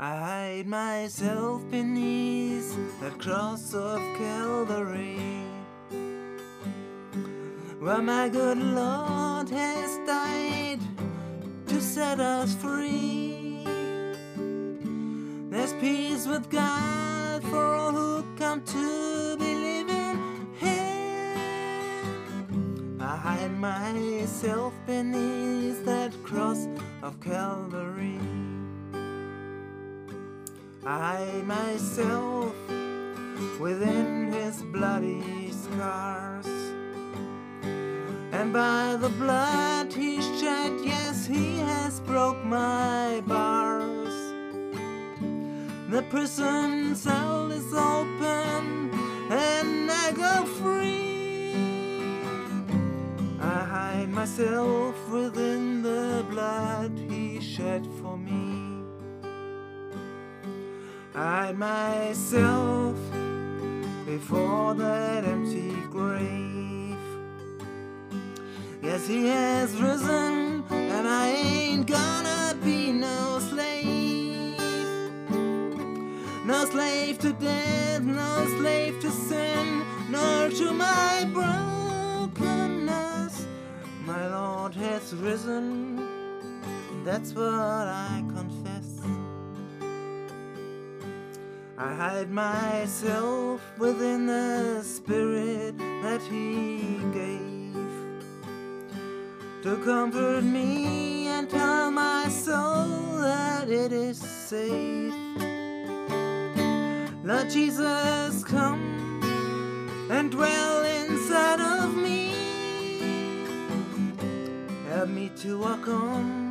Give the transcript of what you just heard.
I hide myself beneath that cross of Calvary, where my good Lord has died to set us free. There's peace with God for all who come to believe in Him. I hide myself beneath that cross of Calvary. I hide myself within His bloody scars, and by the blood He shed, yes, He has broke my bars. The prison cell is open and I go free. I hide myself within the blood He shed for me. I hide myself before that empty grave. Yes, He has risen, and I ain't gonna be no slave. No slave to death, no slave to sin, nor to my brokenness. My Lord has risen, that's what I confess. I hide myself within the Spirit that He gave, to comfort me and tell my soul that it is safe. Lord Jesus, come and dwell inside of me. Help me to walk on